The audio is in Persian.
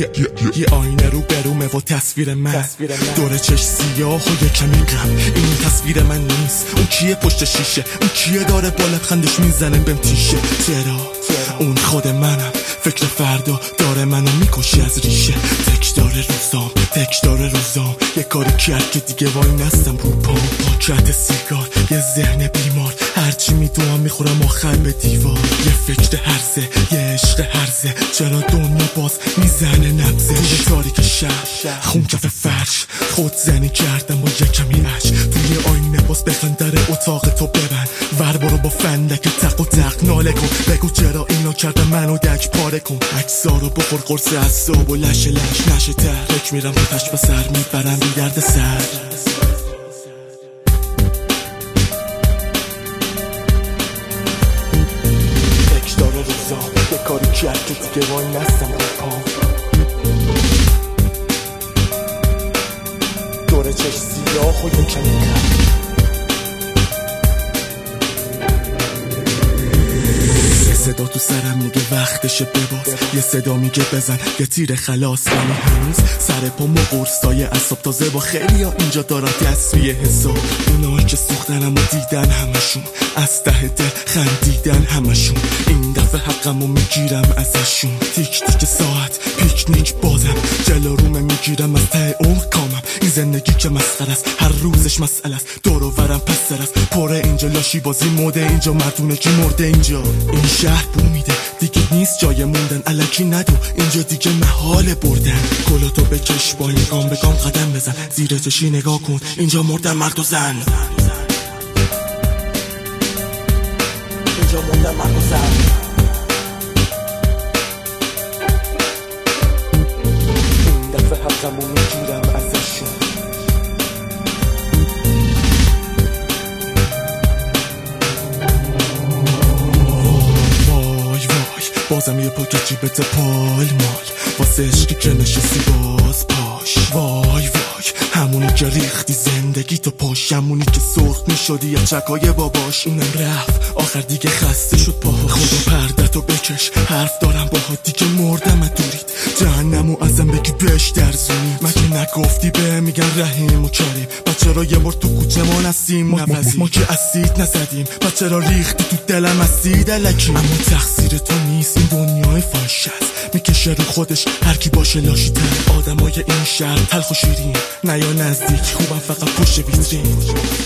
یه آینه رو برومه و تصویر من دور چش سیاه و یه کمی غم. این تصویر من نیست. اون کیه پشت شیشه؟ اون کیه داره با لبخندش میزنه بهم تیشه؟ چرا اون خود منم. فکر فردا داره منو میکشه از ریشه. تک داره روزام یه کاری کرد که دیگه وای نستم رو پام. پاکت سیگار یه ذهن بیمار، هرچی میدوام میخورم آخر به دیوار. یه فکر هرزه یه عشق هرزه، چرا دنیا باز میزنه نبزه؟ توی تاریک شهر خون کف فرش خود زنی کردم با یه کمی عش. توی آینه باز بخند در اتاق تو ببند، ور برو با فندک تق و تق ناله کن. بگو چرا اینا کردم منو دک پاره کن. اکسارو بخور قرص عصاب و لش نشه تر. فکر میرم تو تش به سر میبرم بی درد سر. فکر داره روزا یه کاری کرد که دیگه وای نستم رو پام. دور چش سیاه و یه کمی غم. صدا تو سرم میگه وقتشه بباز، یه صدا میگه بزن یه تیر خلاص. ولی هنوز سر پام و قرصای اعصاب تازه با خیلی ها اینجا دارم تصویه حساب. اونایی که سوختنم و دیدن همشون، از ته دل خندیدن همشون. این دفعه حقمو میگیرم ازشون. تیک تیک ساعت پیکنیک بازم، جلو رومه میگیرم از ته عمق کامم. این زندگی که مسخره است، هر روزش مسئله است. دور و برم پس سر است، پره اینجا لاشی بازی موده اینجا. مردونه کی مرده اینجا؟ این شهر بو میده دیگه نیست جای موندن. الکی ندو اینجا دیگه محال بردن. کلاتو بکش با این گام به گام قدم بزن. زیر چشی نگاه کن اینجا مردن مرد و زن. اینجا مردن مرد و زن. این دفعه حقمو میگیرم ازشون. بازم یه پاکت جیبت پال مال، واسه عشقی که نشستی باز پاش. وای همونی که ریختی زندگی تو پاش، همونی که سرخ میشدی یا چکای باباش. اونم رفت آخر دیگه خسته شد پاهاش. خدا پردتو بکش حرف دارم باهات دیگه مردم دورید. جهنمو ازم بگی بهش درزونی، مگه نگفتی به میگن رحیم و کریم؟ چرا یه مرد تو کوچه ما نسیم ما که اسید نزدیم؟ چرا ریختی تو دلم اسید الکی؟ اما تقصیر تو نیست، این دنیای فاش است، میکشه رو خودش هر کی باشه لاشی تر. آدمای این شهر تلخ و شیرین، نیا نزدیک خوبم فقط پشت ویترین.